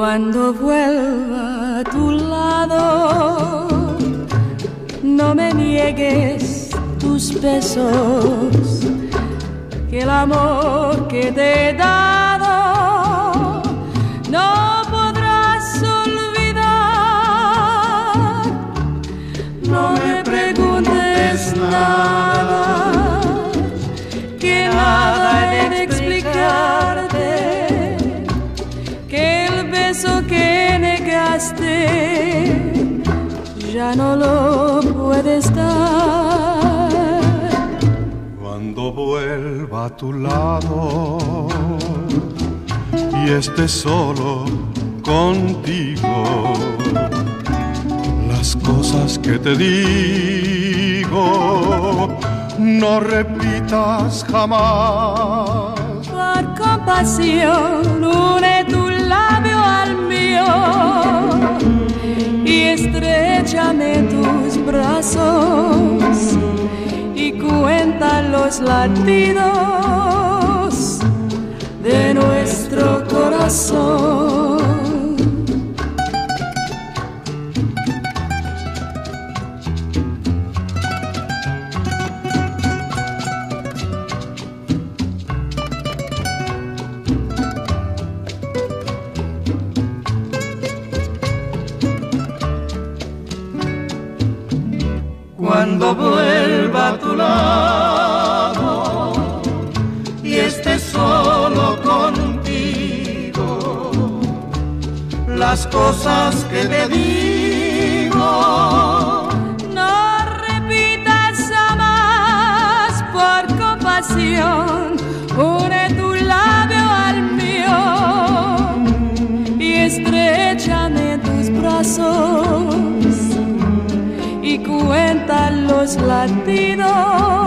Cuando vuelva a tu lado, no me niegues tus besos, que el amor que te he dado no podrás olvidar. No me preguntes nada, que nada he de explicarte, que el beso que negaste ya no lo puedes dar. Cuando vuelva a tu lado y esté solo contigo, las cosas que te digo no repitas jamás. Por compasión une tu labio al mío y estréchame tus brazos y cuenta los latidos de nuestro corazón. Cuando vuelva a tu lado y esté solo contigo, las cosas que te digo no repitas jamás. Por compasión une tu labio al mío y estréchame tus brazos y cuenta los latidos